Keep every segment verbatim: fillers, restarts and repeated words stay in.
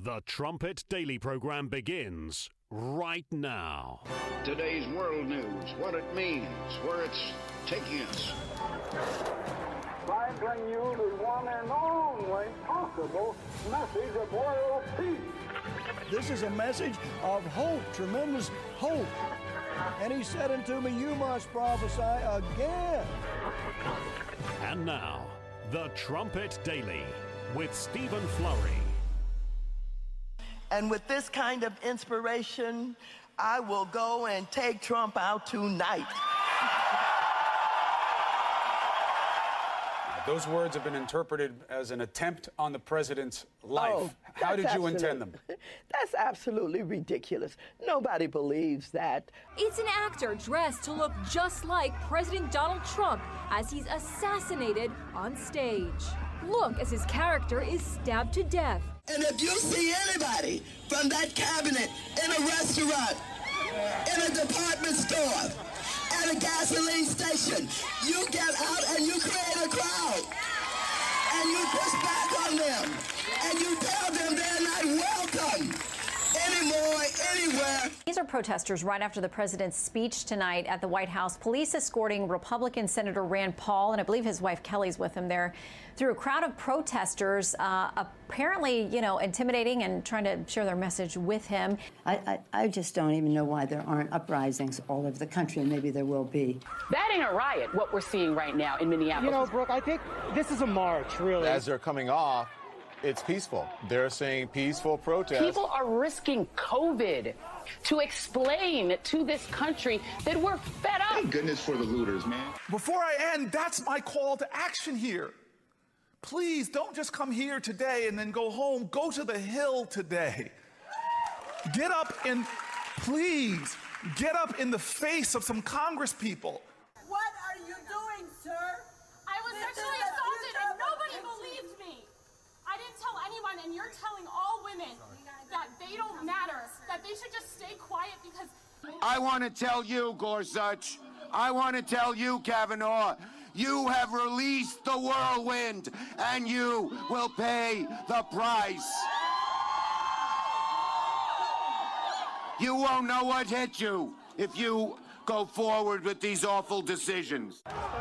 The Trumpet Daily program begins right now. Today's world news, what it means, where it's taking us. I bring you the one and only possible message of world peace. This is a message of hope, tremendous hope. And he said unto me, you must prophesy again. And now, The Trumpet Daily with Stephen Flurry. And with this kind of inspiration, I will go and take Trump out tonight. Those words have been interpreted as an attempt on the president's life. Oh, How did you intend them? That's absolutely ridiculous. Nobody believes that. It's an actor dressed to look just like President Donald Trump as he's assassinated on stage. Look as his character is stabbed to death. And if you see anybody from that cabinet in a restaurant, in a department store, at a gasoline station, you get out and you create a crowd. And you push back on them. And you tell them they're not welcome anymore, anywhere. These are protesters right after the president's speech tonight at the White House. Police escorting Republican Senator Rand Paul, and I believe his wife Kelly's with him there, through a crowd of protesters, uh, apparently, you know, intimidating and trying to share their message with him. I, I, I just don't even know why there aren't uprisings all over the country, and maybe there will be. That ain't a riot, what we're seeing right now in Minneapolis. You know, Brooke, I think this is a march, really. As they're coming off, it's peaceful. They're saying peaceful protest. People are risking COVID to explain to this country that we're fed up. Thank goodness for the looters, man. Before I end, that's my call to action here. Please don't just come here today and then go home. Go to the Hill today. Get up and please get up in the face of some Congress people. What are you doing, sir? I was sexually assaulted and nobody believed me. I didn't tell anyone, and you're telling all women that they don't matter, that they should just stay quiet because... I want to tell you, Gorsuch, I want to tell you, Kavanaugh, you have released the whirlwind, and you will pay the price. You won't know what hit you if you go forward with these awful decisions.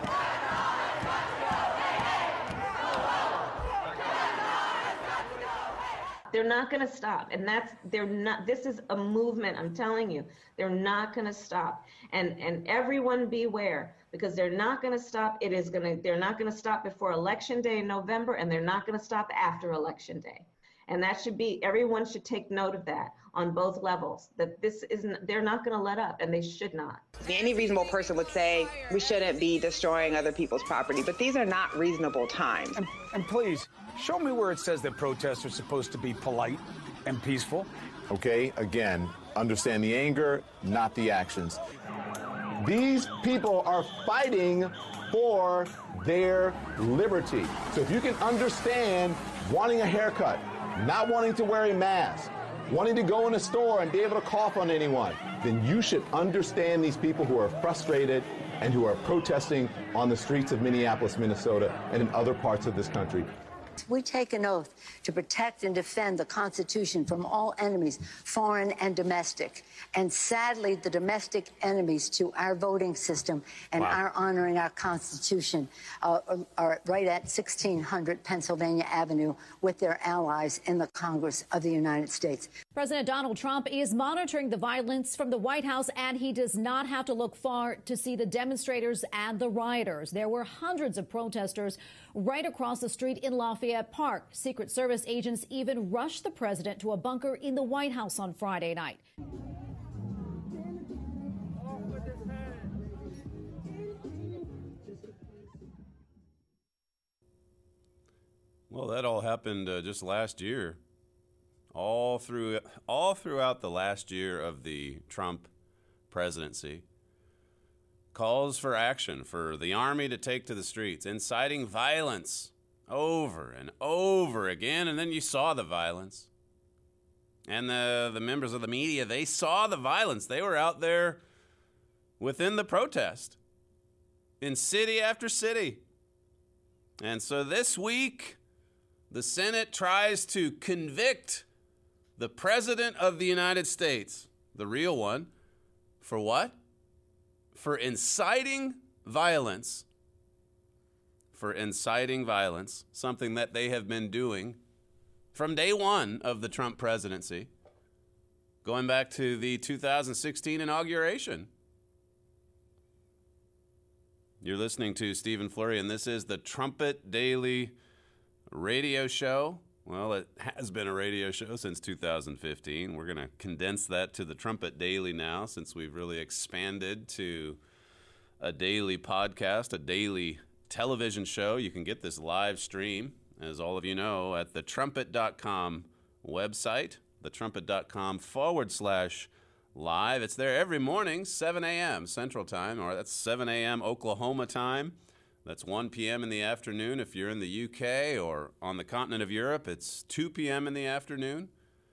They're not going to stop. And that's, they're not, this is a movement, I'm telling you. They're not going to stop. And and everyone beware, because they're not going to stop. It is going to, they're not going to stop before Election Day in November, and they're not going to stop after Election Day. And that should be, everyone should take note of that on both levels, that this isn't, they're not going to let up, and they should not. Any reasonable person would say we shouldn't be destroying other people's property, but these are not reasonable times. And, and please, show me where it says that protests are supposed to be polite and peaceful. Okay, again, understand the anger, not the actions. These people are fighting for their liberty. So if you can understand wanting a haircut, not wanting to wear a mask, wanting to go in a store and be able to cough on anyone, then you should understand these people who are frustrated and who are protesting on the streets of Minneapolis, Minnesota, and in other parts of this country. We take an oath to protect and defend the Constitution from all enemies, foreign and domestic. And sadly, the domestic enemies to our voting system and wow. our honoring our Constitution uh, are right at sixteen hundred Pennsylvania Avenue with their allies in the Congress of the United States. President Donald Trump is monitoring the violence from the White House, and he does not have to look far to see the demonstrators and the rioters. There were hundreds of protesters right across the street in Lafayette Park. Secret Service agents even rushed the president to a bunker in the White House on Friday night. Well, that all happened uh, just last year. All through, all throughout the last year of the Trump presidency. Calls for action for the army to take to the streets, inciting violence over and over again. And then you saw the violence. And the, the members of the media, they saw the violence. They were out there within the protest in city after city. And so this week, the Senate tries to convict the President of the United States, the real one, for what? For inciting violence. For inciting violence, something that they have been doing from day one of the Trump presidency, going back to the two thousand sixteen inauguration. You're listening to Stephen Flurry, and this is the Trumpet Daily Radio Show. Well, it has been a radio show since two thousand fifteen. We're going to condense that to the Trumpet Daily now, since we've really expanded to a daily podcast, a daily television show. You can get this live stream, as all of you know, at the trumpet dot com website, the trumpet dot com forward slash live. It's there every morning, seven a.m. Central Time, or that's seven a.m. Oklahoma time. That's one p.m. in the afternoon if you're in the U K, or on the continent of Europe, it's two p.m. in the afternoon.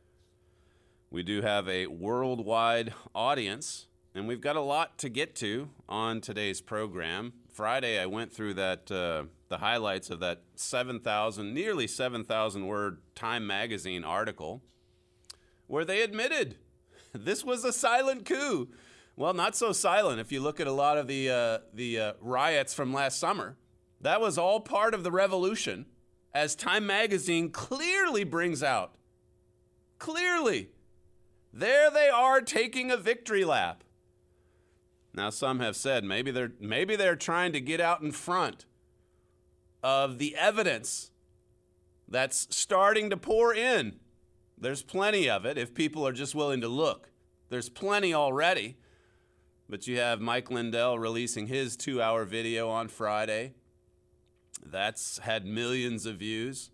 We do have a worldwide audience, and we've got a lot to get to on today's program. Friday, I went through that uh, the highlights of that seven thousand, nearly seven thousand word Time magazine article, where they admitted this was a silent coup. Well, not so silent if you look at a lot of the uh, the uh, riots from last summer. That was all part of the revolution, as Time magazine clearly brings out. Clearly. There they are taking a victory lap. Now, some have said maybe they're maybe they're trying to get out in front of the evidence that's starting to pour in. There's plenty of it if people are just willing to look. There's plenty already. But you have Mike Lindell releasing his two-hour video on Friday. That's had millions of views.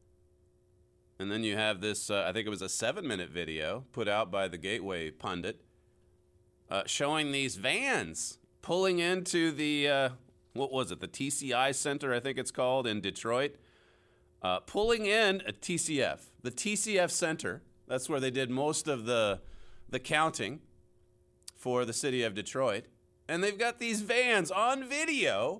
And then you have this, uh, I think it was a seven-minute video put out by the Gateway pundit, Uh, showing these vans pulling into the, uh, what was it, the T C I Center, I think it's called, in Detroit. Uh, pulling in a T C F, the T C F Center. That's where they did most of the, the counting for the city of Detroit. And they've got these vans on video,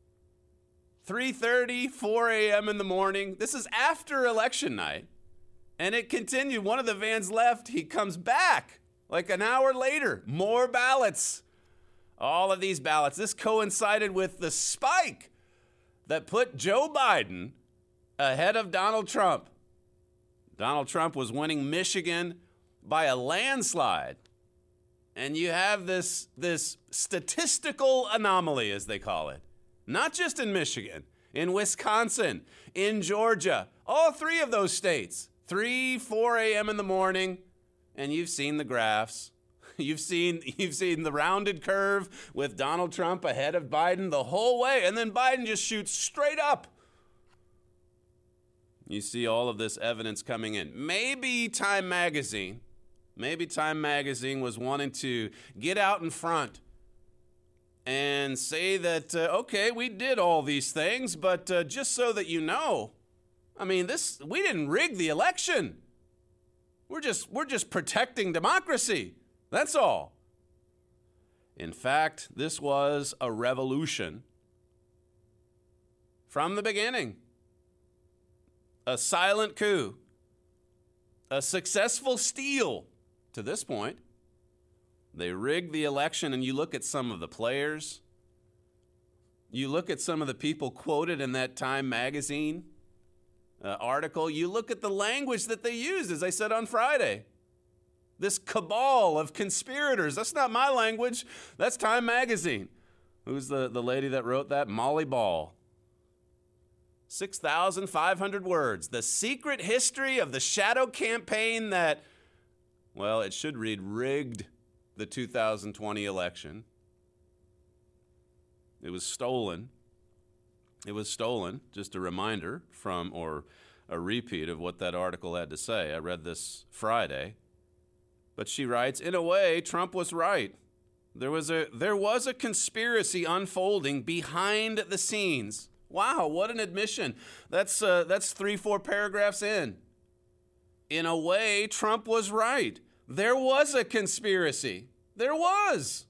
three thirty, four a.m. in the morning. This is after election night. And it continued. One of the vans left. He comes back. Like an hour later, more ballots. All of these ballots. This coincided with the spike that put Joe Biden ahead of Donald Trump. Donald Trump was winning Michigan by a landslide. And you have this, this statistical anomaly, as they call it. Not just in Michigan, in Wisconsin, in Georgia, all three of those states. three, four a.m. in the morning. And you've seen the graphs. You've seen you've seen the rounded curve with Donald Trump ahead of Biden the whole way. And then Biden just shoots straight up. You see all of this evidence coming in. Maybe Time Magazine, maybe Time Magazine was wanting to get out in front and say that, uh, okay, we did all these things, but uh, just so that you know, I mean, this we didn't rig the election. We're just, we're just protecting democracy. That's all. In fact, this was a revolution from the beginning. A silent coup. A successful steal to this point. They rigged the election, and you look at some of the players. You look at some of the people quoted in that Time magazine Uh, article, you look at the language that they used, as I said on Friday. This cabal of conspirators. That's not my language. That's Time Magazine. Who's the, the lady that wrote that? Molly Ball. six thousand five hundred words. The secret history of the shadow campaign that, well, it should read rigged the two thousand twenty election. It was stolen. It was stolen, just a reminder from, or a repeat of what that article had to say. I read this Friday. But she writes, in a way, Trump was right. There was a there was a conspiracy unfolding behind the scenes. Wow, what an admission. That's uh, that's three, four paragraphs in. In a way, Trump was right. There was a conspiracy. There was.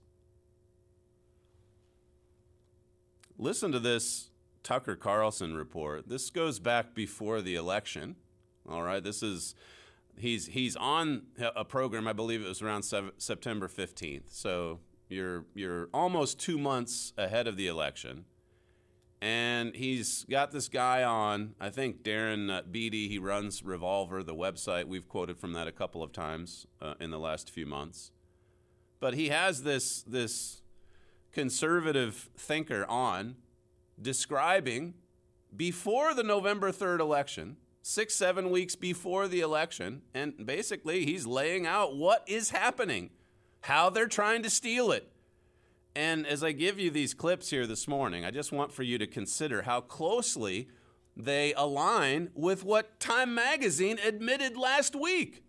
Listen to this Tucker Carlson report. This goes back before the election. All right, this is He's he's on a program, I believe it was around September fifteenth. So you're you're almost two months ahead of the election. And he's got this guy on, I think Darren uh, Beattie, he runs Revolver, the website. We've quoted from that a couple of times uh, in the last few months. But he has this this conservative thinker on describing before the November third election, six, seven weeks before the election, and basically he's laying out what is happening, how they're trying to steal it. And as I give you these clips here this morning, I just want for you to consider how closely they align with what Time Magazine admitted last week.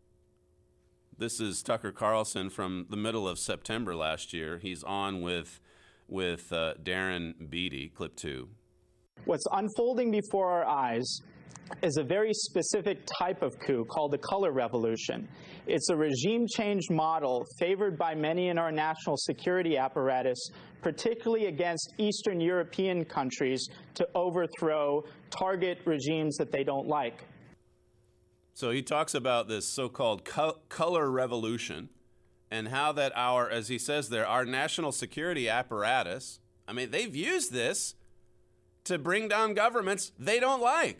This is Tucker Carlson from the middle of September last year. He's on with, with uh, Darren Beattie, clip two. What's unfolding before our eyes is a very specific type of coup called the color revolution. It's a regime change model favored by many in our national security apparatus, particularly against Eastern European countries, to overthrow, target regimes that they don't like. So he talks about this so-called co- color revolution and how that our, as he says there, our national security apparatus, I mean, they've used this to bring down governments they don't like.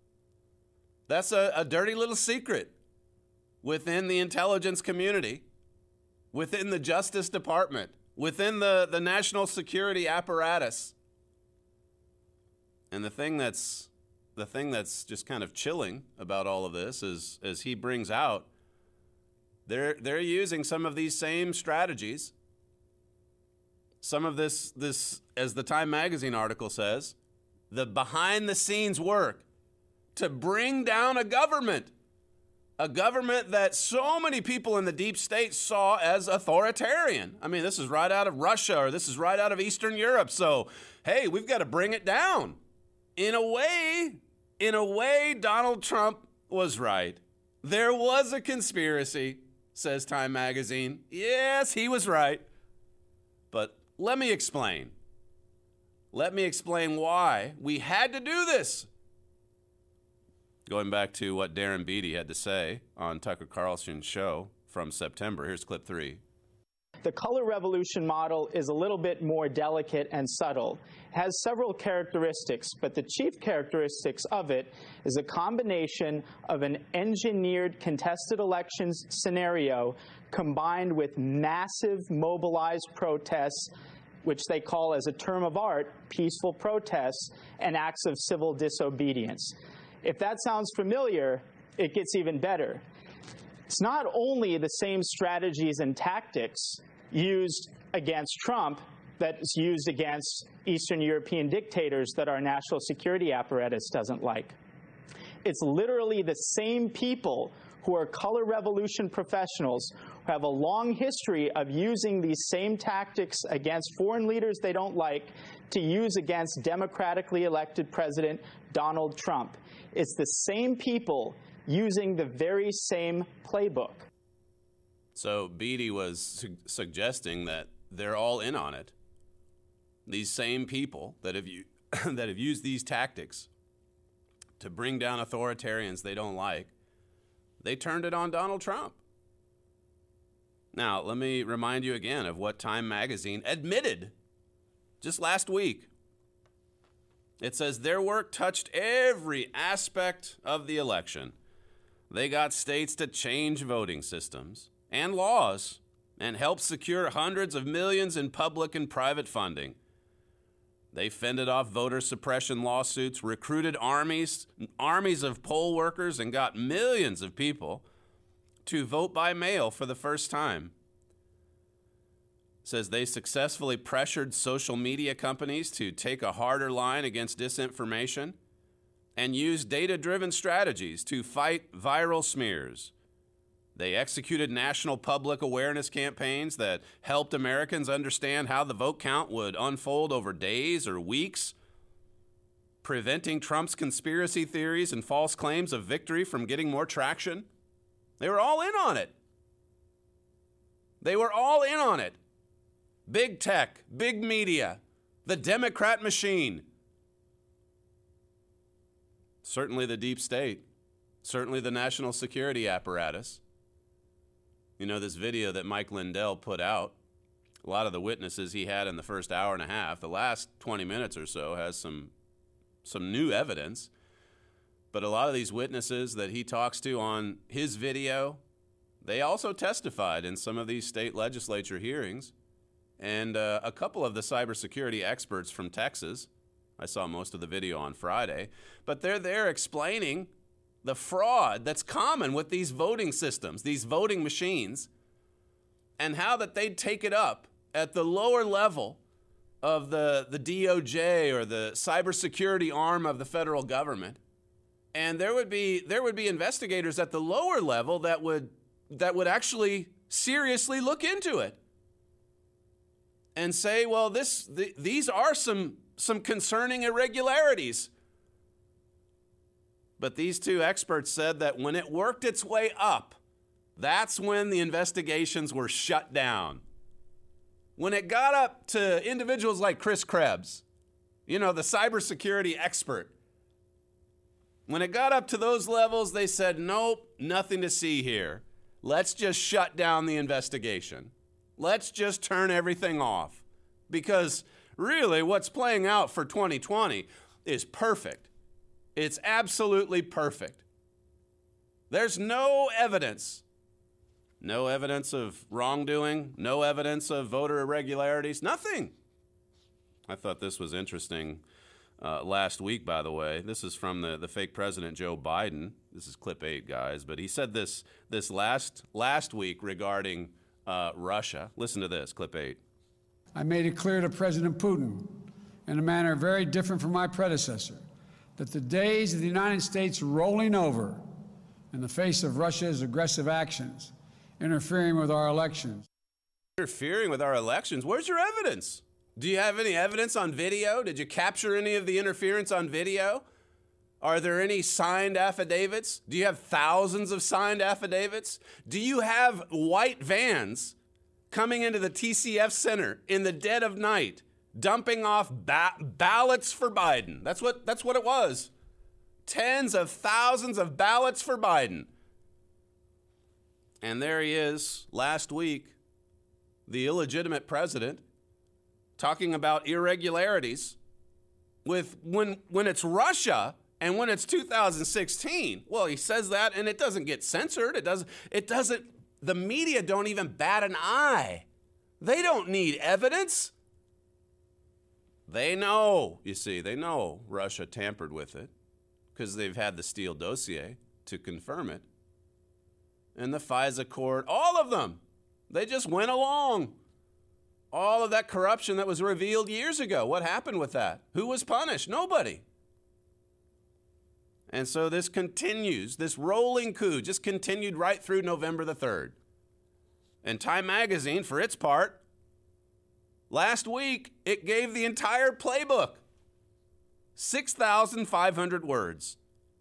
That's a, a dirty little secret within the intelligence community, within the Justice Department, within the, the national security apparatus. And the thing that's the thing that's just kind of chilling about all of this is, as he brings out, they're they're using some of these same strategies. Some of this this, as the Time Magazine article says, the behind the scenes work to bring down a government, a government that so many people in the deep state saw as authoritarian. I mean, this is right out of Russia, or this is right out of Eastern Europe. So, hey, we've got to bring it down. In a way, in a way, Donald Trump was right. There was a conspiracy, says Time Magazine. Yes, he was right. But let me explain. Let me explain why we had to do this. Going back to what Darren Beattie had to say on Tucker Carlson's show from September. Here's clip three. The color revolution model is a little bit more delicate and subtle. It has several characteristics, but the chief characteristics of it is a combination of an engineered contested elections scenario combined with massive mobilized protests, which they call, as a term of art, peaceful protests and acts of civil disobedience. If that sounds familiar, it gets even better. It's not only the same strategies and tactics used against Trump that's used against Eastern European dictators that our national security apparatus doesn't like. It's literally the same people who are color revolution professionals who have a long history of using these same tactics against foreign leaders they don't like to use against democratically elected President Donald Trump. It's the same people using the very same playbook. So Beattie was su- suggesting that they're all in on it. These same people that have, u- that have used these tactics to bring down authoritarians they don't like, they turned it on Donald Trump. Now, let me remind you again of what Time Magazine admitted just last week. It says their work touched every aspect of the election. They got states to change voting systems and laws and help secure hundreds of millions in public and private funding. They fended off voter suppression lawsuits, recruited armies, armies of poll workers, and got millions of people to vote by mail for the first time. It says they successfully pressured social media companies to take a harder line against disinformation and used data-driven strategies to fight viral smears. They executed national public awareness campaigns that helped Americans understand how the vote count would unfold over days or weeks, preventing Trump's conspiracy theories and false claims of victory from getting more traction. They were all in on it. They were all in on it. Big tech, big media, the Democrat machine. Certainly the deep state. certainly the national security apparatus. You know, this video that Mike Lindell put out, a lot of the witnesses he had in the first hour and a half, the last twenty minutes or so has some some new evidence. But a lot of these witnesses that he talks to on his video, they also testified in some of these state legislature hearings. And uh, a couple of the cybersecurity experts from Texas, I saw most of the video on Friday, but they're there explaining the fraud that's common with these voting systems, these voting machines, and how that they'd take it up at the lower level of the, the D O J or the cybersecurity arm of the federal government. And there would be there would be investigators at the lower level that would that would actually seriously look into it and say, well, this the, these are some some concerning irregularities. But these two experts said that when it worked its way up, that's when the investigations were shut down. When it got up to individuals like Chris Krebs, you know, the cybersecurity expert, when it got up to those levels, they said, nope, nothing to see here. Let's just shut down the investigation. Let's just turn everything off. Because really what's playing out for twenty twenty is perfect. It's absolutely perfect. There's no evidence. No evidence of wrongdoing, no evidence of voter irregularities, nothing. I thought this was interesting uh, last week, by the way. This is from the, the fake president, Joe Biden. This is clip eight, guys. But he said this this last, last week regarding uh, Russia. Listen to this, clip eight. I made it clear to President Putin, in a manner very different from my predecessor, that the days of the United States rolling over in the face of Russia's aggressive actions, interfering with our elections. Interfering with our elections? Where's your evidence? Do you have any evidence on video? Did you capture any of the interference on video? Are there any signed affidavits? Do you have thousands of signed affidavits? Do you have white vans coming into the T C F Center in the dead of night, dumping off ba- ballots for Biden? That's what, that's what it was. Tens of thousands of ballots for Biden. And there he is last week, the illegitimate president, talking about irregularities with when when it's Russia and when it's two thousand sixteen. Well, he says that and it doesn't get censored. It doesn't it doesn't the media don't even bat an eye. They don't need evidence. They know, you see, they know Russia tampered with it because they've had the Steele dossier to confirm it. And the FISA court, all of them, they just went along. All of that corruption that was revealed years ago, what happened with that? Who was punished? Nobody. And so this continues, this rolling coup just continued right through November the third. And Time Magazine, for its part, last week, it gave the entire playbook, six thousand five hundred words.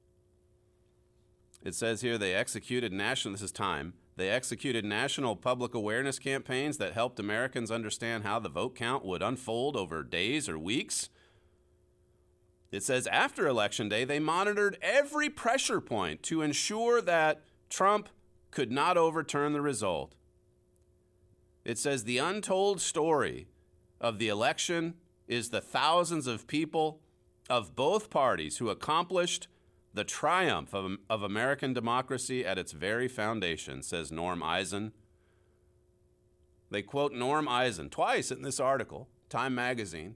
It says here they executed national, this is Time, they executed national public awareness campaigns that helped Americans understand how the vote count would unfold over days or weeks. It says after Election Day, they monitored every pressure point to ensure that Trump could not overturn the result. It says the untold story of the election is the thousands of people of both parties who accomplished the triumph of, of American democracy at its very foundation, says Norm Eisen. They quote Norm Eisen twice in this article, Time Magazine.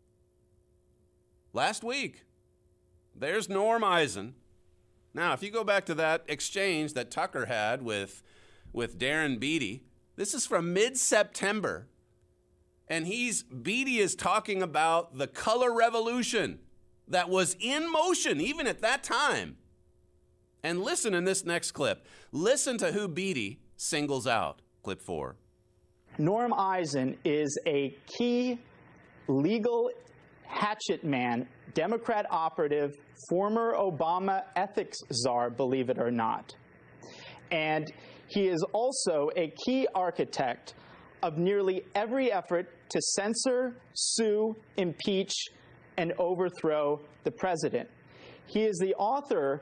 Last week, there's Norm Eisen. Now, if you go back to that exchange that Tucker had with, with Darren Beattie, this is from mid-September. And he's, Beattie is talking about the color revolution that was in motion even at that time. And listen in this next clip. Listen to who Beattie singles out. Clip four. Norm Eisen is a key legal hatchet man, Democrat operative, former Obama ethics czar, believe it or not. And he is also a key architect of nearly every effort to censor, sue, impeach, and overthrow the president. He is the author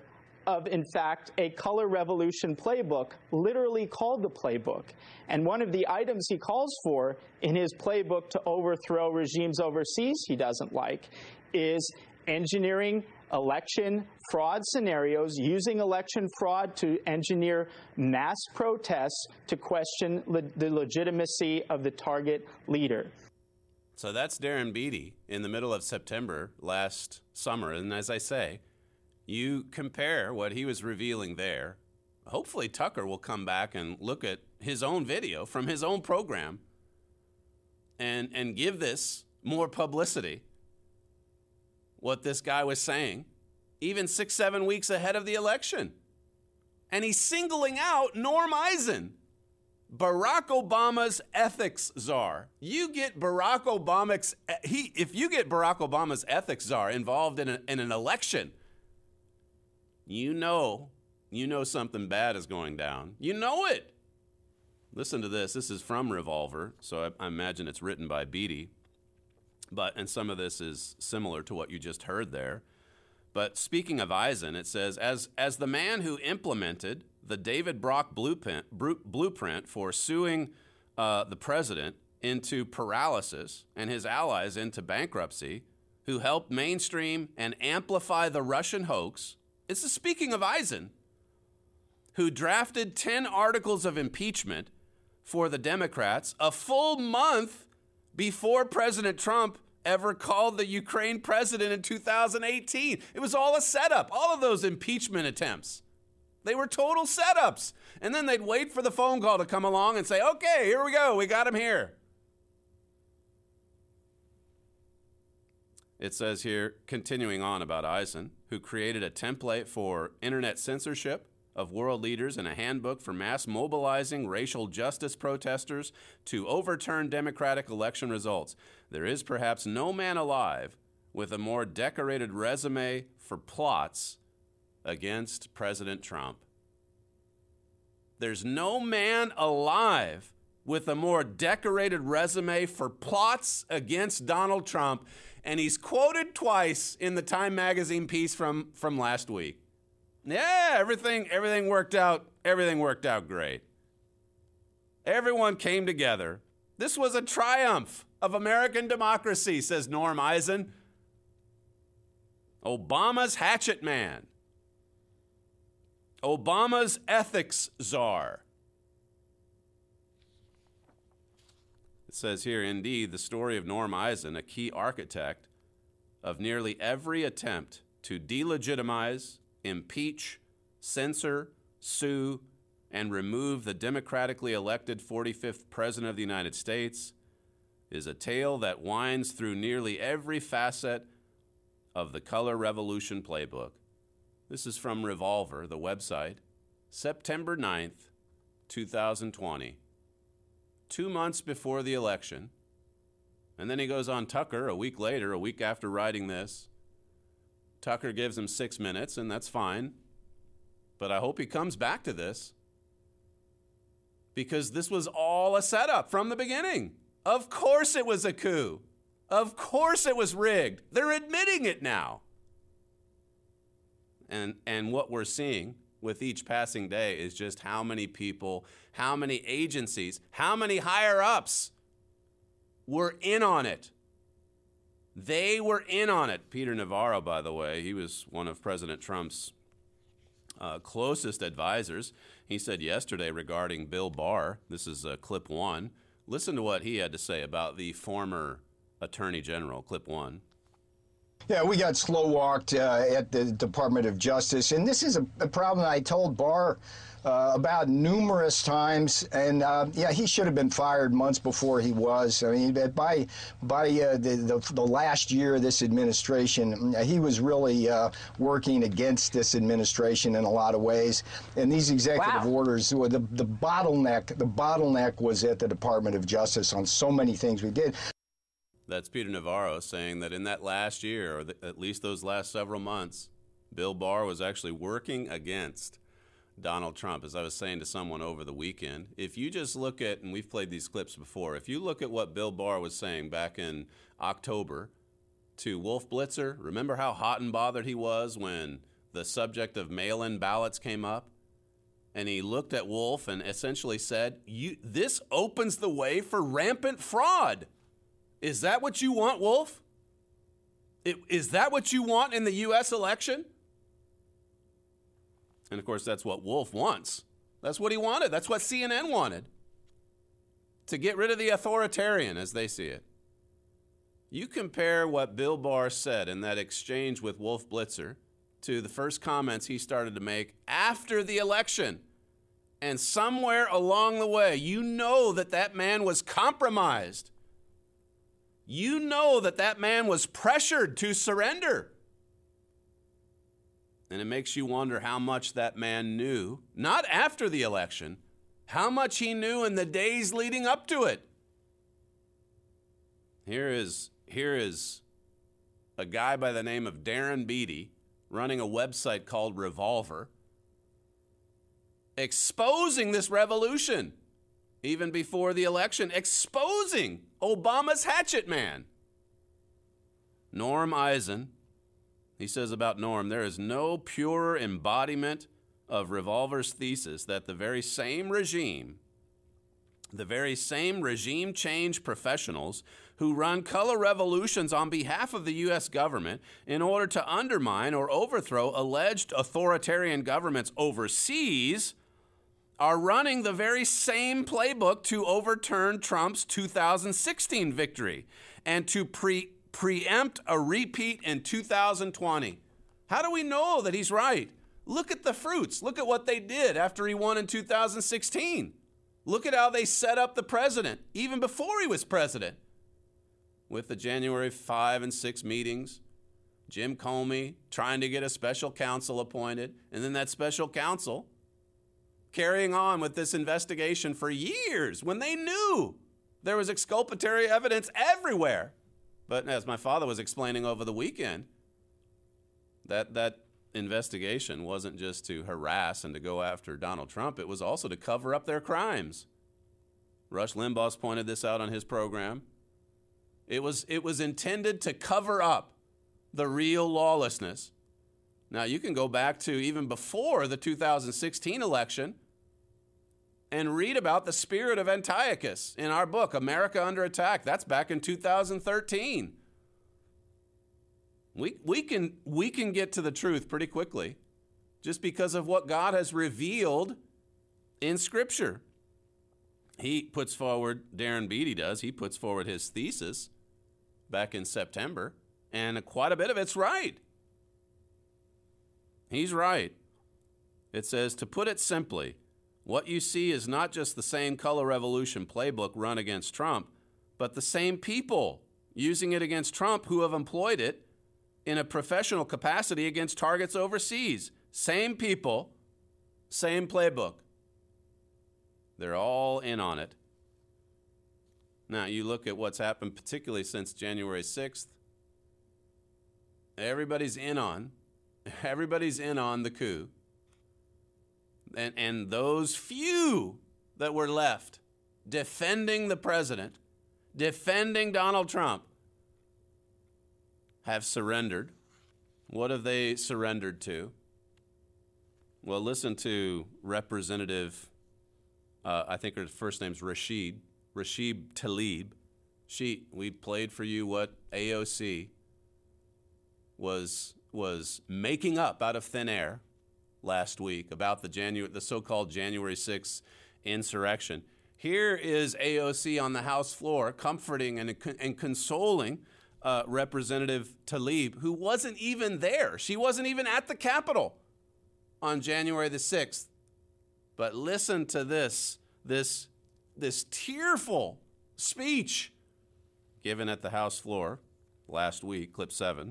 of, in fact, a color revolution playbook, literally called the playbook. And one of the items he calls for in his playbook to overthrow regimes overseas he doesn't like is engineering election fraud scenarios, using election fraud to engineer mass protests to question le- the legitimacy of the target leader. So that's Darren Beattie in the middle of September last summer. And as I say, you compare what he was revealing there. Hopefully Tucker will come back and look at his own video from his own program and, and give this more publicity. What this guy was saying, even six, seven weeks ahead of the election. And he's singling out Norm Eisen, Barack Obama's ethics czar. You get Barack Obama's, he, if you get Barack Obama's ethics czar involved in, a, in an election, you know, you know something bad is going down. You know it. Listen to this. This is from Revolver, so I, I imagine it's written by Beattie. But, and some of this is similar to what you just heard there. But speaking of Eisen, it says, as, as the man who implemented the David Brock blueprint, blueprint for suing uh, the president into paralysis and his allies into bankruptcy, who helped mainstream and amplify the Russian hoax, this is speaking of Eisen, who drafted ten articles of impeachment for the Democrats a full month before President Trump ever called the Ukraine president in two thousand eighteen. It was all a setup. All of those impeachment attempts, they were total setups. And then they'd wait for the phone call to come along and say, okay, here we go. We got him here. It says here, continuing on about Eisen, who created a template for internet censorship of world leaders and a handbook for mass mobilizing racial justice protesters to overturn democratic election results. There is perhaps no man alive with a more decorated resume for plots against President Trump. There's no man alive with a more decorated resume for plots against Donald Trump, and he's quoted twice in the Time magazine piece from, from last week. Yeah, everything everything worked out. Everything worked out great. Everyone came together. This was a triumph of American democracy, says Norm Eisen. Obama's hatchet man. Obama's ethics czar. It says here, indeed, the story of Norm Eisen, a key architect of nearly every attempt to delegitimize, impeach, censor, sue, and remove the democratically elected forty-fifth President of the United States, is a tale that winds through nearly every facet of the Color Revolution playbook. This is from Revolver, the website, September ninth, two thousand twenty, two months before the election. And then he goes on Tucker a week later, a week after writing this. Tucker gives him six minutes, and that's fine. But I hope he comes back to this, because this was all a setup from the beginning. Of course it was a coup. Of course it was rigged. They're admitting it now. And, and what we're seeing with each passing day is just how many people, how many agencies, how many higher-ups were in on it. They were in on it. Peter Navarro, by the way, he was one of President Trump's uh, closest advisors. He said yesterday regarding Bill Barr, this is uh, clip one. Listen to what he had to say about the former Attorney General, clip one. Yeah, we got slow walked uh, at the Department of Justice, and this is a, a problem I told Barr uh, about numerous times. And uh, yeah, he should have been fired months before he was. I mean, by by uh, the, the the last year of this administration, he was really uh, working against this administration in a lot of ways. And these executive wow. orders, the the bottleneck, the bottleneck was at the Department of Justice on so many things we did. That's Peter Navarro saying that in that last year, or the, at least those last several months, Bill Barr was actually working against Donald Trump. As I was saying to someone over the weekend, if you just look at, and we've played these clips before, if you look at what Bill Barr was saying back in October to Wolf Blitzer, remember how hot and bothered he was when the subject of mail-in ballots came up, and he looked at Wolf and essentially said, "You, this opens the way for rampant fraud." Is that what you want, Wolf? It, is that what you want in the U S election? And, of course, that's what Wolf wants. That's what he wanted. That's what C N N wanted. To get rid of the authoritarian, as they see it. You compare what Bill Barr said in that exchange with Wolf Blitzer to the first comments he started to make after the election. And somewhere along the way, you know that that man was compromised. You know that that man was pressured to surrender. And it makes you wonder how much that man knew, not after the election, how much he knew in the days leading up to it. Here is, here is a guy by the name of Darren Beattie running a website called Revolver, exposing this revolution even before the election, exposing Obama's hatchet man. Norm Eisen, he says about Norm, there is no purer embodiment of Revolver's thesis that the very same regime, the very same regime change professionals who run color revolutions on behalf of the U S government in order to undermine or overthrow alleged authoritarian governments overseas are running the very same playbook to overturn Trump's two thousand sixteen victory and to pre- preempt a repeat in two thousand twenty. How do we know that he's right? Look at the fruits. Look at what they did after he won in two thousand sixteen. Look at how they set up the president, even before he was president, with the January fifth and sixth meetings, Jim Comey trying to get a special counsel appointed, and then that special counsel carrying on with this investigation for years when they knew there was exculpatory evidence everywhere. But as my father was explaining over the weekend, that that investigation wasn't just to harass and to go after Donald Trump. It was also to cover up their crimes. Rush Limbaugh's pointed this out on his program. It was, it was intended to cover up the real lawlessness. Now, you can go back to even before the two thousand sixteen election and read about the spirit of Antiochus in our book, America Under Attack. That's back in two thousand thirteen. We, we, can, we can get to the truth pretty quickly just because of what God has revealed in Scripture. He puts forward, Darren Beattie does, he puts forward his thesis back in September, and quite a bit of it's right. He's right. It says, to put it simply, what you see is not just the same color revolution playbook run against Trump, but the same people using it against Trump who have employed it in a professional capacity against targets overseas. Same people, same playbook. They're all in on it. Now, you look at what's happened, particularly since January sixth. Everybody's in on, everybody's in on the coup. And, and those few that were left defending the president, defending Donald Trump, have surrendered. What have they surrendered to? Well, listen to Representative, uh, I think her first name's Rashid, Rashid Tlaib. She, we played for you what A O C was, was making up out of thin air last week about the Janu- the so-called January sixth insurrection. Here is A O C on the House floor comforting and, and consoling uh, Representative Tlaib, who wasn't even there. She wasn't even at the Capitol on January the sixth. But listen to this, this, this tearful speech given at the House floor last week, clip seven.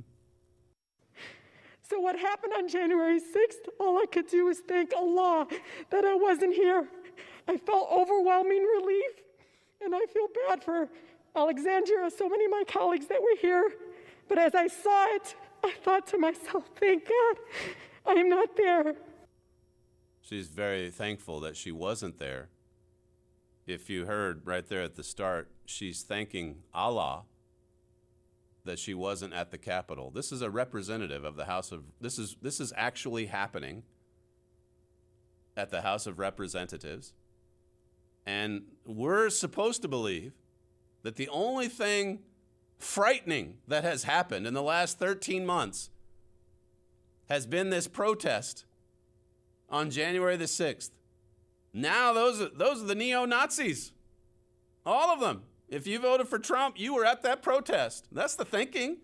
So what happened on January sixth, all I could do was thank Allah that I wasn't here. I felt overwhelming relief, and I feel bad for Alexandria, so many of my colleagues that were here. But as I saw it, I thought to myself, thank God I am not there. She's very thankful that she wasn't there. If you heard right there at the start, she's thanking Allah that she wasn't at the Capitol. This is a representative of the House of, this is, this is actually happening at the House of Representatives. And we're supposed to believe that the only thing frightening that has happened in the last thirteen months has been this protest on January the sixth. Now those are, those are the neo-Nazis. All of them. If you voted for Trump, you were at that protest. That's the thinking.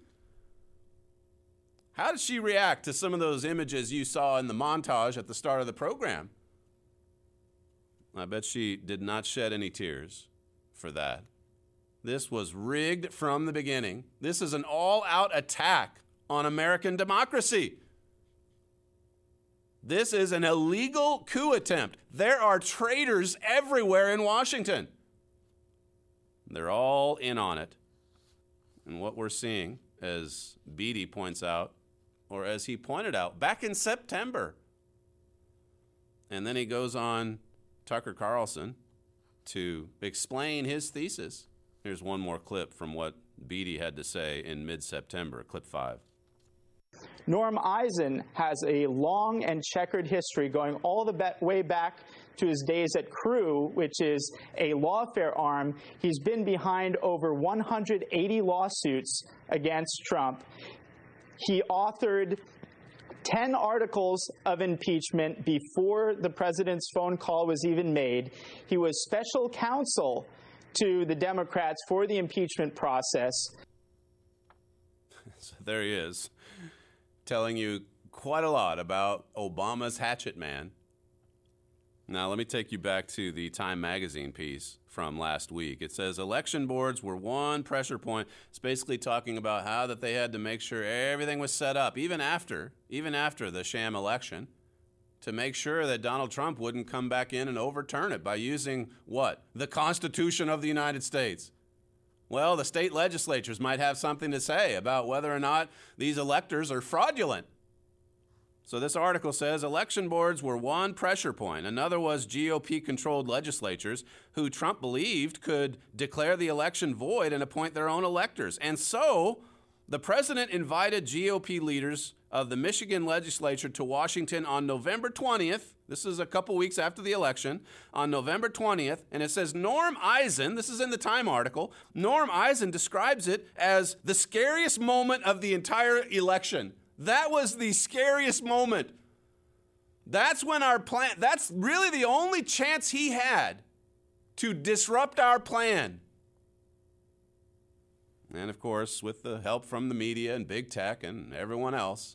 How did she react to some of those images you saw in the montage at the start of the program? I bet she did not shed any tears for that. This was rigged from the beginning. This is an all-out attack on American democracy. This is an illegal coup attempt. There are traitors everywhere in Washington. They're all in on it. And what we're seeing, as Beatty points out, or as he pointed out back in September, and then he goes on Tucker Carlson to explain his thesis. Here's one more clip from what Beatty had to say in mid-September, clip five. Norm Eisen has a long and checkered history going all the be- way back to his days at Crew, which is a lawfare arm. He's been behind over one hundred eighty lawsuits against Trump. He authored ten articles of impeachment before the president's phone call was even made. He was special counsel to the Democrats for the impeachment process. So there he is, telling you quite a lot about Obama's hatchet man. Now, let me take you back to the Time magazine piece from last week. It says election boards were one pressure point. It's basically talking about how that they had to make sure everything was set up, even after, even after the sham election, to make sure that Donald Trump wouldn't come back in and overturn it by using what? The Constitution of the United States. Well, the state legislatures might have something to say about whether or not these electors are fraudulent. So this article says election boards were one pressure point. Another was G O P-controlled legislatures who Trump believed could declare the election void and appoint their own electors. And so the president invited G O P leaders of the Michigan legislature to Washington on November twentieth. This is a couple weeks after the election, on November twentieth. And it says Norm Eisen, this is in the Time article, Norm Eisen describes it as the scariest moment of the entire election. That was the scariest moment. That's when our plan, that's really the only chance he had to disrupt our plan. And of course, with the help from the media and big tech and everyone else,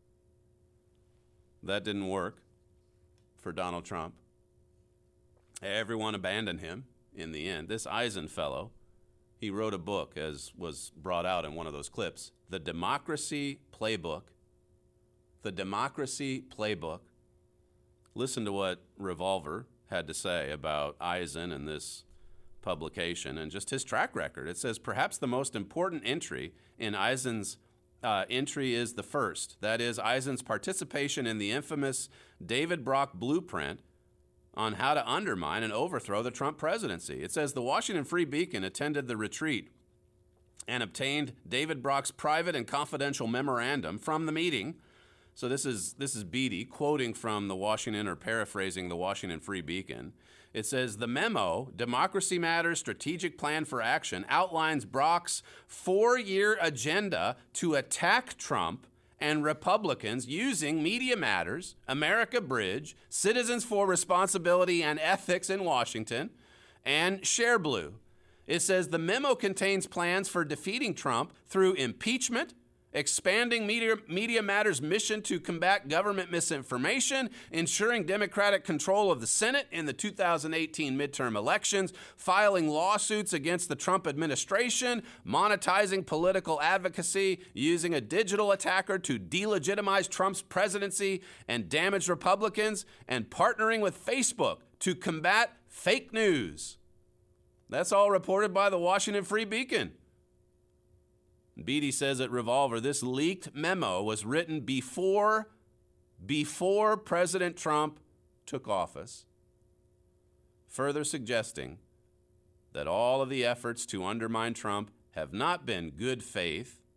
that didn't work for Donald Trump. Everyone abandoned him in the end. This Eisen fellow, he wrote a book, as was brought out in one of those clips, The Democracy Playbook. The Democracy Playbook. Listen to what Revolver had to say about Eisen and this publication and just his track record. It says, perhaps the most important entry in Eisen's uh, entry is the first. That is, Eisen's participation in the infamous David Brock blueprint on how to undermine and overthrow the Trump presidency. It says the Washington Free Beacon attended the retreat and obtained David Brock's private and confidential memorandum from the meeting. So this is this is Beatty quoting from the Washington, or paraphrasing the Washington Free Beacon. It says, the memo, Democracy Matters Strategic Plan for Action, outlines Brock's four-year agenda to attack Trump and Republicans using Media Matters, America Bridge, Citizens for Responsibility and Ethics in Washington, and ShareBlue. It says the memo contains plans for defeating Trump through impeachment, expanding Media, Media Matters' mission to combat government misinformation, ensuring Democratic control of the Senate in the two thousand eighteen midterm elections, filing lawsuits against the Trump administration, monetizing political advocacy, using a digital attacker to delegitimize Trump's presidency and damage Republicans, and partnering with Facebook to combat fake news. That's all reported by the Washington Free Beacon. Beatty says at Revolver, this leaked memo was written before, before President Trump took office, further suggesting that all of the efforts to undermine Trump have not been good faith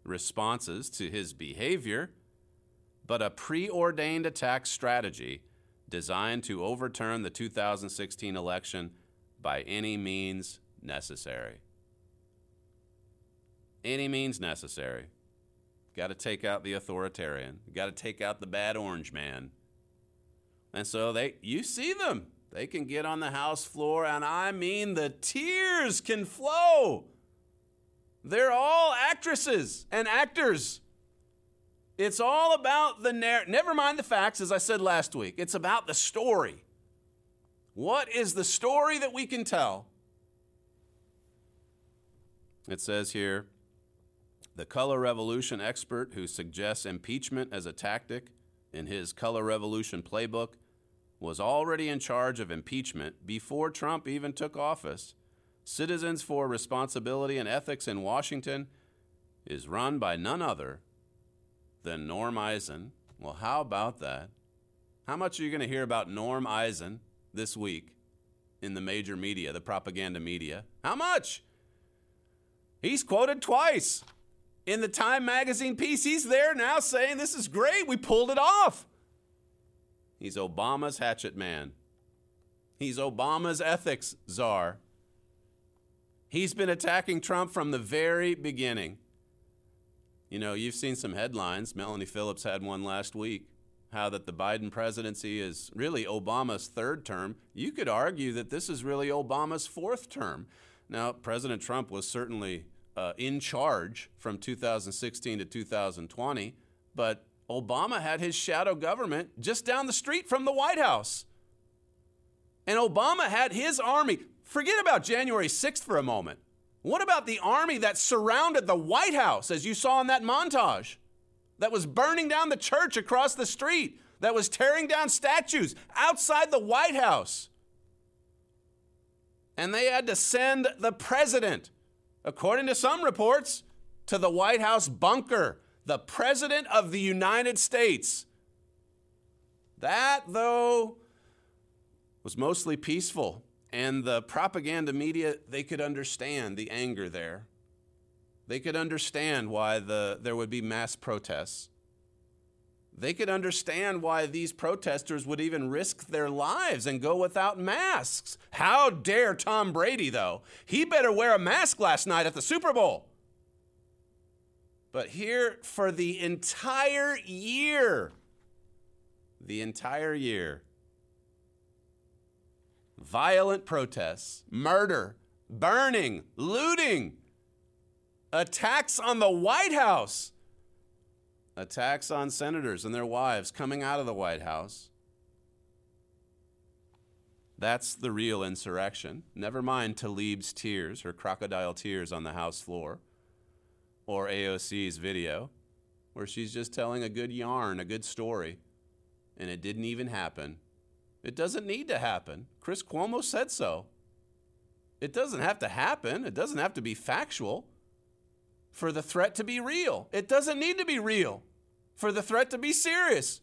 responses to his behavior, but a preordained attack strategy designed to overturn the two thousand sixteen election by any means necessary. Any means necessary. Got to take out the authoritarian. Got to take out the bad orange man. And so they, you see them. They can get on the House floor, and I mean the tears can flow. They're all actresses and actors. It's all about the narrative. Never mind the facts, as I said last week. It's about the story. What is the story that we can tell? It says here, the color revolution expert who suggests impeachment as a tactic in his color revolution playbook was already in charge of impeachment before Trump even took office. Citizens for Responsibility and Ethics in Washington is run by none other than Norm Eisen. Well, how about that? How much are you going to hear about Norm Eisen this week in the major media, the propaganda media? How much? He's quoted twice. In the Time magazine piece, he's there now saying, this is great, we pulled it off. He's Obama's hatchet man. He's Obama's ethics czar. He's been attacking Trump from the very beginning. You know, you've seen some headlines. Melanie Phillips had one last week, how that the Biden presidency is really Obama's third term. You could argue that this is really Obama's fourth term. Now, President Trump was certainly Uh, in charge from two thousand sixteen to two thousand twenty, but Obama had his shadow government just down the street from the White House. And Obama had his army. Forget about January sixth for a moment. What about the army that surrounded the White House, as you saw in that montage, that was burning down the church across the street, that was tearing down statues outside the White House? And they had to send the president, according to some reports, to the White House bunker, the President of the United States. That, though, was mostly peaceful, and the propaganda media, they could understand the anger there. They could understand why the, there would be mass protests. They could understand why these protesters would even risk their lives and go without masks. How dare Tom Brady, though? He better wear a mask last night at the Super Bowl. But here, for the entire year, the entire year, violent protests, murder, burning, looting, attacks on the White House, attacks on senators and their wives coming out of the White House. That's the real insurrection. Never mind Tlaib's tears, her crocodile tears on the House floor, or A O C's video, where she's just telling a good yarn, a good story, and it didn't even happen. It doesn't need to happen. Chris Cuomo said so. It doesn't have to happen. It doesn't have to be factual for the threat to be real. It doesn't need to be real for the threat to be serious.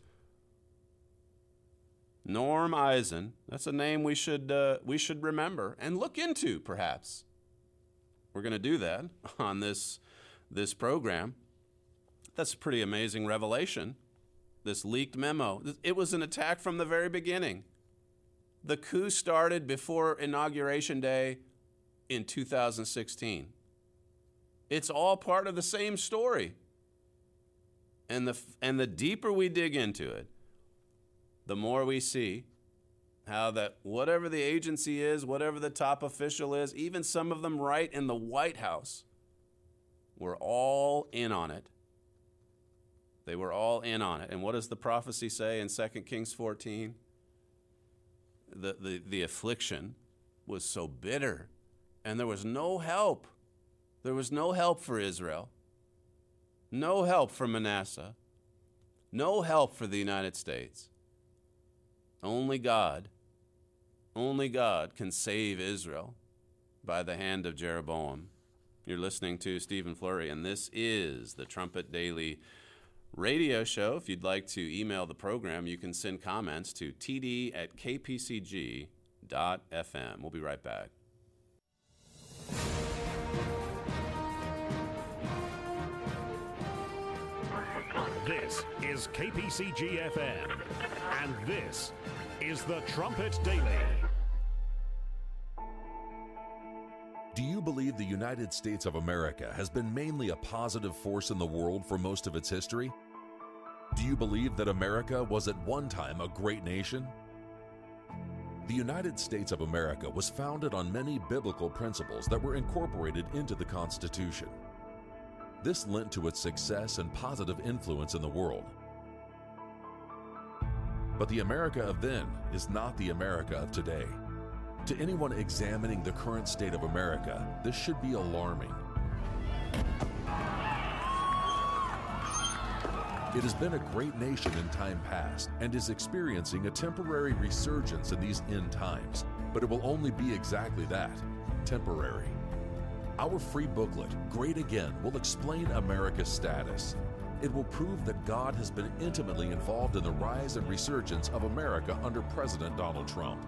Norm Eisen, that's a name we should uh, we should remember and look into, perhaps. We're going to do that on this, this program. That's a pretty amazing revelation, this leaked memo. It was an attack from the very beginning. The coup started before Inauguration Day in two thousand sixteen. It's all part of the same story. And the, and the deeper we dig into it, the more we see how that whatever the agency is, whatever the top official is, even some of them right in the White House, were all in on it. They were all in on it. And what does the prophecy say in Second Kings fourteen? The, the, the affliction was so bitter, and there was no help. There was no help for Israel. No help for Manasseh. No help for the United States. Only God, only God can save Israel by the hand of Jeroboam. You're listening to Stephen Flurry, and this is the Trumpet Daily radio show. If you'd like to email the program, you can send comments to t d at k p c g dot f m. We'll be right back. This is K P C G F M, and this is the Trumpet Daily. Do you believe the United States of America has been mainly a positive force in the world for most of its history? Do you believe that America was at one time a great nation? The United States of America was founded on many biblical principles that were incorporated into the Constitution. This lent to its success and positive influence in the world. But the America of then is not the America of today. To anyone examining the current state of America, this should be alarming. It has been a great nation in time past and is experiencing a temporary resurgence in these end times, but it will only be exactly that, temporary. Our free booklet, Great Again, will explain America's status. It will prove that God has been intimately involved in the rise and resurgence of America under President Donald Trump.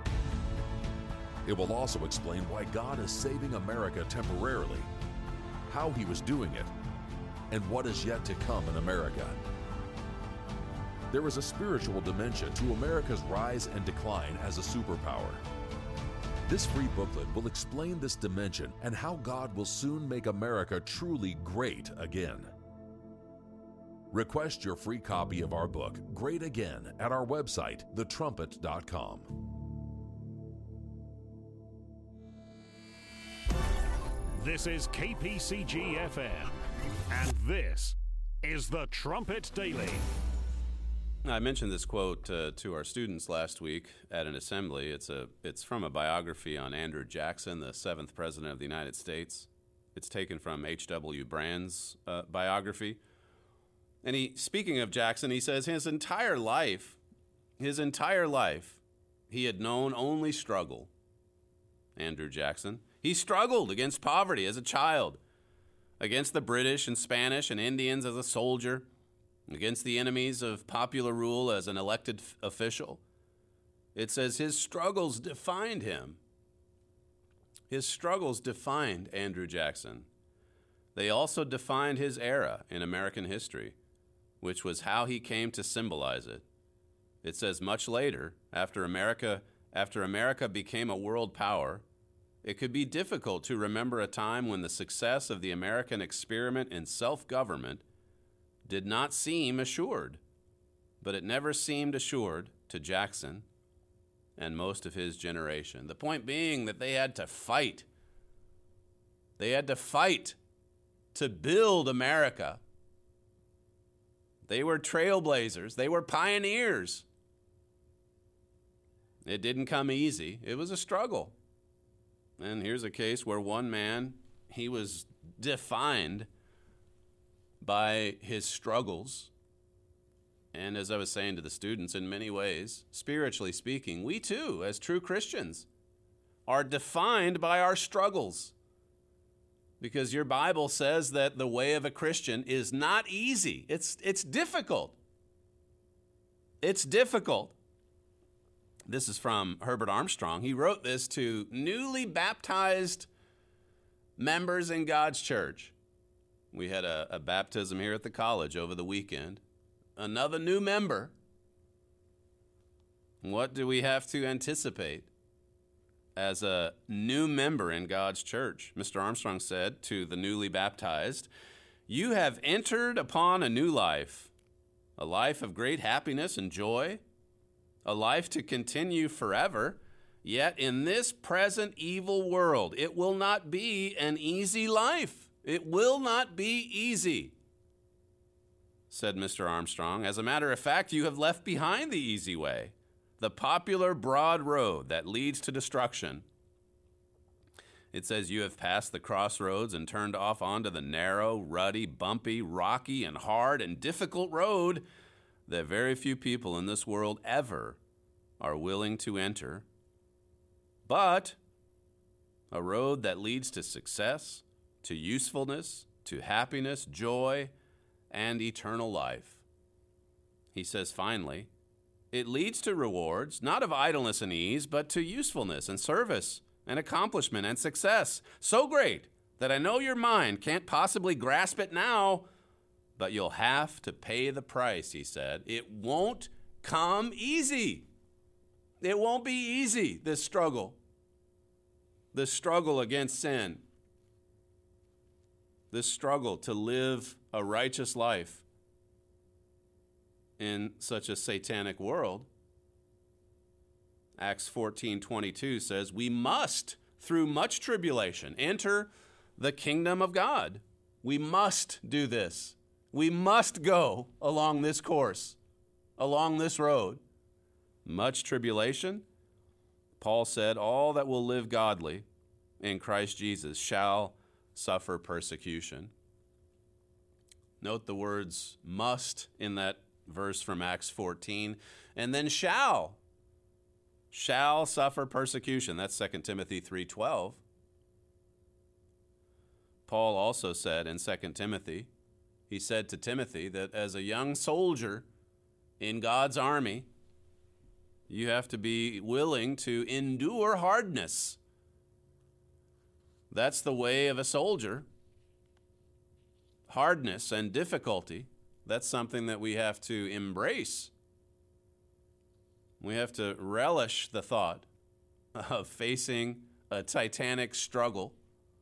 It will also explain why God is saving America temporarily, how he was doing it, and what is yet to come in America. There is a spiritual dimension to America's rise and decline as a superpower. This free booklet will explain this dimension and how God will soon make America truly great again. Request your free copy of our book, Great Again, at our website, the trumpet dot com. This is K P C G F M, and this is the Trumpet Daily. I mentioned this quote uh, to our students last week at an assembly. It's a it's from a biography on Andrew Jackson, the seventh president of the United States. It's taken from H W Brand's uh, biography. And he, speaking of Jackson, he says his entire life, his entire life, he had known only struggle. Andrew Jackson. He struggled against poverty as a child, against the British and Spanish and Indians as a soldier, against the enemies of popular rule as an elected f- official. It says his struggles defined him. His struggles defined Andrew Jackson. They also defined his era in American history, which was how he came to symbolize it. It says much later, after America, after America became a world power, it could be difficult to remember a time when the success of the American experiment in self-government did not seem assured, but it never seemed assured to Jackson and most of his generation. The point being that they had to fight. They had to fight to build America. They were trailblazers. They were pioneers. It didn't come easy. It was a struggle. And here's a case where one man, he was defined by his struggles. And as I was saying to the students, in many ways, spiritually speaking, we too, as true Christians, are defined by our struggles. Because your Bible says that the way of a Christian is not easy. It's, it's difficult. It's difficult. This is from Herbert Armstrong. He wrote this to newly baptized members in God's church. We had a, a baptism here at the college over the weekend. Another new member. What do we have to anticipate as a new member in God's church? Mister Armstrong said to the newly baptized, "You have entered upon a new life, a life of great happiness and joy, a life to continue forever. Yet in this present evil world, it will not be an easy life. It will not be easy," said Mister Armstrong. "As a matter of fact, you have left behind the easy way, the popular broad road that leads to destruction. It says you have passed the crossroads and turned off onto the narrow, rutty, bumpy, rocky, and hard and difficult road that very few people in this world ever are willing to enter, but a road that leads to success, to usefulness, to happiness, joy, and eternal life." He says, finally, "It leads to rewards, not of idleness and ease, but to usefulness and service and accomplishment and success, so great that I know your mind can't possibly grasp it now, but you'll have to pay the price, he said. It won't come easy. It won't be easy, this struggle. This struggle against sin. This struggle to live a righteous life in such a satanic world. Acts fourteen twenty-two says, we must, through much tribulation, enter the kingdom of God. We must do this. We must go along this course, along this road. Much tribulation. Paul said, all that will live godly in Christ Jesus shall suffer persecution. Note the words must in that verse from Acts fourteen, and then shall. Shall suffer persecution. That's Second Timothy three twelve. Paul also said in Second Timothy, he said to Timothy that as a young soldier in God's army, you have to be willing to endure hardness. That's the way of a soldier. Hardness and difficulty, that's something that we have to embrace. We have to relish the thought of facing a titanic struggle.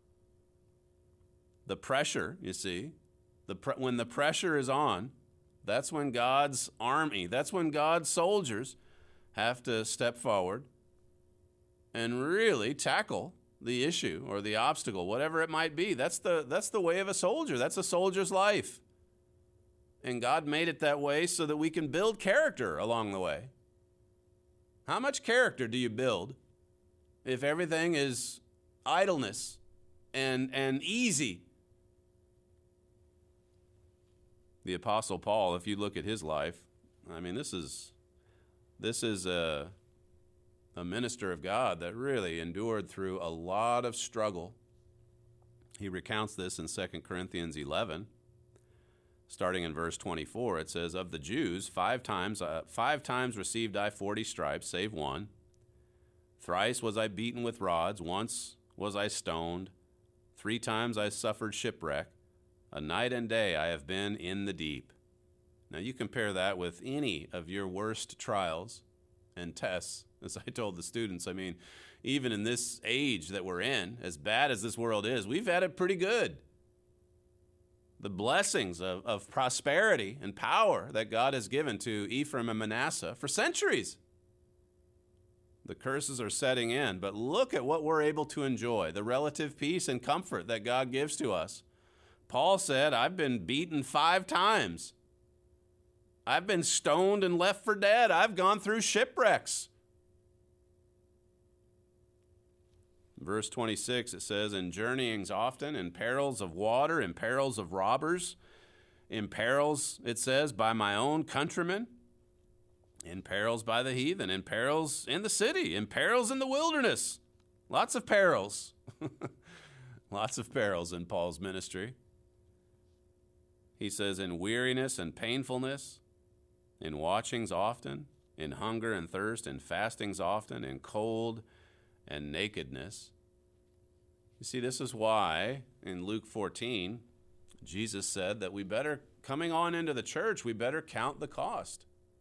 The pressure, you see, the pre- when the pressure is on, that's when God's army, that's when God's soldiers have to step forward and really tackle the issue or the obstacle, whatever it might be. That's the, that's the way of a soldier. That's a soldier's life. And God made it that way so that we can build character along the way. How much character do you build if everything is idleness and, and easy? The Apostle Paul, if you look at his life, I mean, this is, this is a, a minister of God that really endured through a lot of struggle. He recounts this in Second Corinthians eleven. Starting in verse twenty-four, it says, of the Jews, five times, uh, five times received I forty stripes, save one. Thrice was I beaten with rods, once was I stoned. Three times I suffered shipwreck. A night and day I have been in the deep. Now you compare that with any of your worst trials and tests. As I told the students, I mean, even in this age that we're in, as bad as this world is, we've had it pretty good. The blessings of, of prosperity and power that God has given to Ephraim and Manasseh for centuries. The curses are setting in, but look at what we're able to enjoy, the relative peace and comfort that God gives to us. Paul said, I've been beaten five times. I've been stoned and left for dead. I've gone through shipwrecks. Verse twenty-six, it says, in journeyings often, in perils of water, in perils of robbers, in perils, it says, by my own countrymen, in perils by the heathen, in perils in the city, in perils in the wilderness. Lots of perils. Lots of perils in Paul's ministry. He says, in weariness and painfulness, in watchings often, in hunger and thirst, in fastings often, in cold and nakedness. You see, this is why in Luke fourteen, Jesus said that we better, coming on into the church, we better count the cost.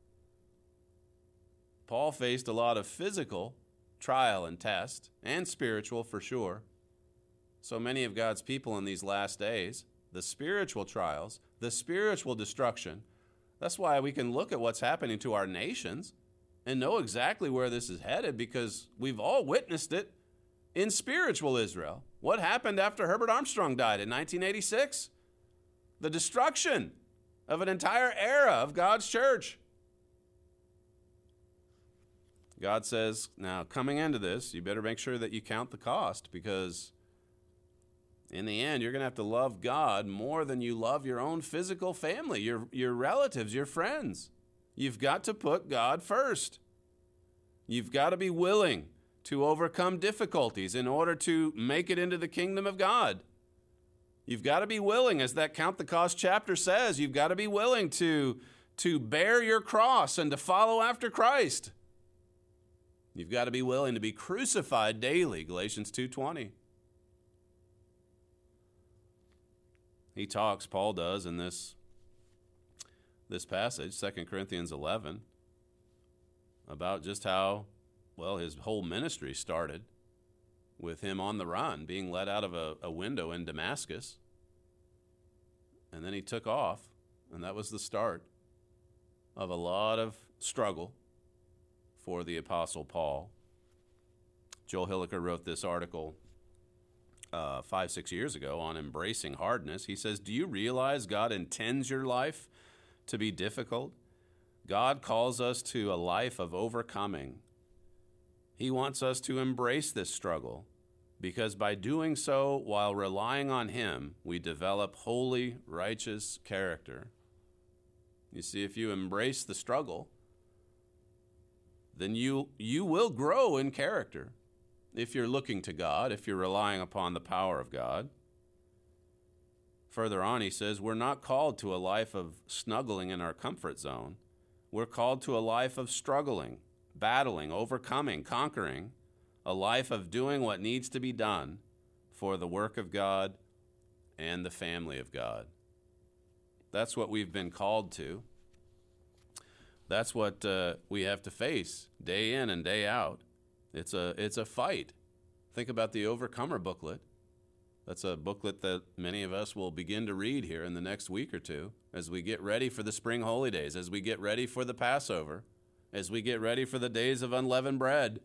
Paul faced a lot of physical trial and test, and spiritual for sure. So many of God's people in these last days, the spiritual trials, the spiritual destruction, that's why we can look at what's happening to our nations and know exactly where this is headed, because we've all witnessed it in spiritual Israel. What happened after Herbert Armstrong died in nineteen eighty-six? The destruction of an entire era of God's church. God says, now coming into this, you better make sure that you count the cost, because in the end, you're going to have to love God more than you love your own physical family, your, your relatives, your friends. You've got to put God first. You've got to be willing to overcome difficulties in order to make it into the kingdom of God. You've got to be willing, as that Count the Cost chapter says, you've got to be willing to, to bear your cross and to follow after Christ. You've got to be willing to be crucified daily, Galatians two twenty. He talks, Paul does, in this this passage, Second Corinthians eleven, about just how, well, his whole ministry started with him on the run, being let out of a, a window in Damascus. And then he took off, and that was the start of a lot of struggle for the Apostle Paul. Joel Hilliker wrote this article uh, five, six years ago on embracing hardness. He says, do you realize God intends your life to be difficult? God calls us to a life of overcoming. He wants us to embrace this struggle because by doing so, while relying on Him, we develop holy, righteous character. You see, if you embrace the struggle, then you, you will grow in character. If you're looking to God, if you're relying upon the power of God. Further on, he says, we're not called to a life of snuggling in our comfort zone. We're called to a life of struggling, battling, overcoming, conquering, a life of doing what needs to be done for the work of God and the family of God. That's what we've been called to. That's what uh, we have to face day in and day out. It's a, it's a fight. Think about the Overcomer booklet. That's a booklet that many of us will begin to read here in the next week or two as we get ready for the spring holy days, as we get ready for the Passover, as we get ready for the days of unleavened bread.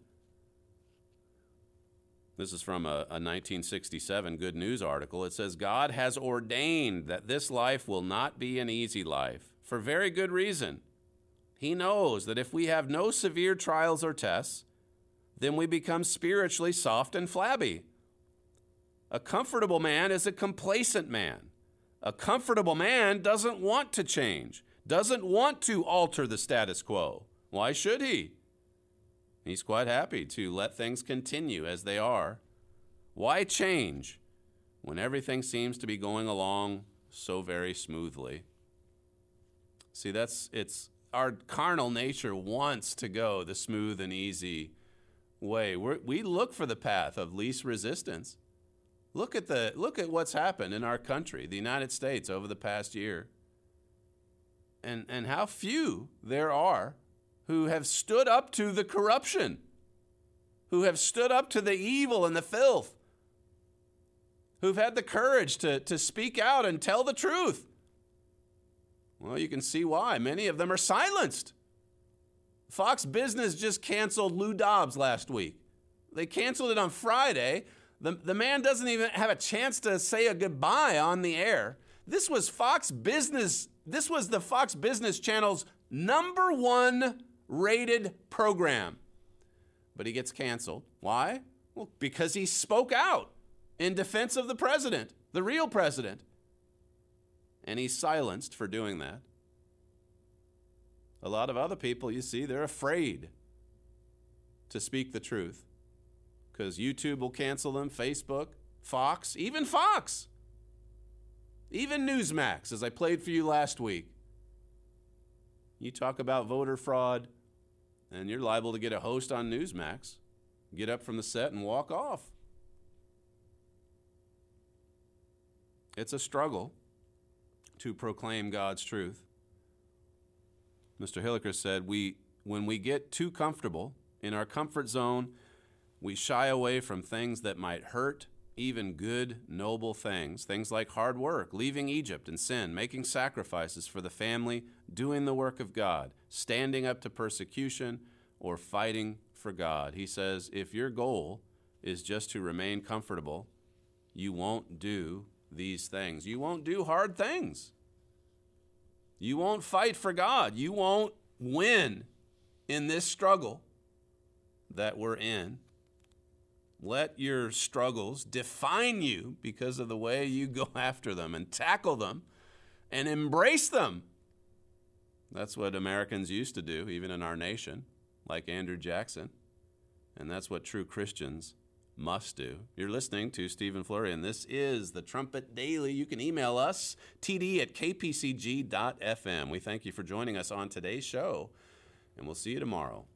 This is from a, a nineteen sixty-seven Good News article. It says, God has ordained that this life will not be an easy life for very good reason. He knows that if we have no severe trials or tests, then we become spiritually soft and flabby. A comfortable man is a complacent man. A comfortable man doesn't want to change, doesn't want to alter the status quo. Why should he? He's quite happy to let things continue as they are. Why change when everything seems to be going along so very smoothly? See, that's it's our carnal nature wants to go the smooth and easy way. We're, we look for the path of least resistance. Look at the look at what's happened in our country, the United States, over the past year. And and how few there are who have stood up to the corruption, who have stood up to the evil and the filth, who've had the courage to, to speak out and tell the truth. Well, you can see why. Many of them are silenced. Fox Business just canceled Lou Dobbs last week. They canceled it on Friday. The, the man doesn't even have a chance to say a goodbye on the air. This was Fox Business. This was the Fox Business Channel's number one rated program. But he gets canceled. Why? Well, because he spoke out in defense of the president, the real president. And he's silenced for doing that. A lot of other people, you see, they're afraid to speak the truth because YouTube will cancel them, Facebook, Fox, even Fox, even Newsmax, as I played for you last week. You talk about voter fraud, and you're liable to get a host on Newsmax, get up from the set and walk off. It's a struggle to proclaim God's truth. Mister Hilliker said, we, when we get too comfortable in our comfort zone, we shy away from things that might hurt even good, noble things. Things like hard work, leaving Egypt and sin, making sacrifices for the family, doing the work of God, standing up to persecution, or fighting for God. He says, if your goal is just to remain comfortable, you won't do these things. You won't do hard things. You won't fight for God. You won't win in this struggle that we're in. Let your struggles define you because of the way you go after them and tackle them and embrace them. That's what Americans used to do, even in our nation, like Andrew Jackson. And that's what true Christians must do. You're listening to Stephen Flurry, and this is the Trumpet Daily. You can email us, t d at k p c g dot f m. We thank you for joining us on today's show, and we'll see you tomorrow.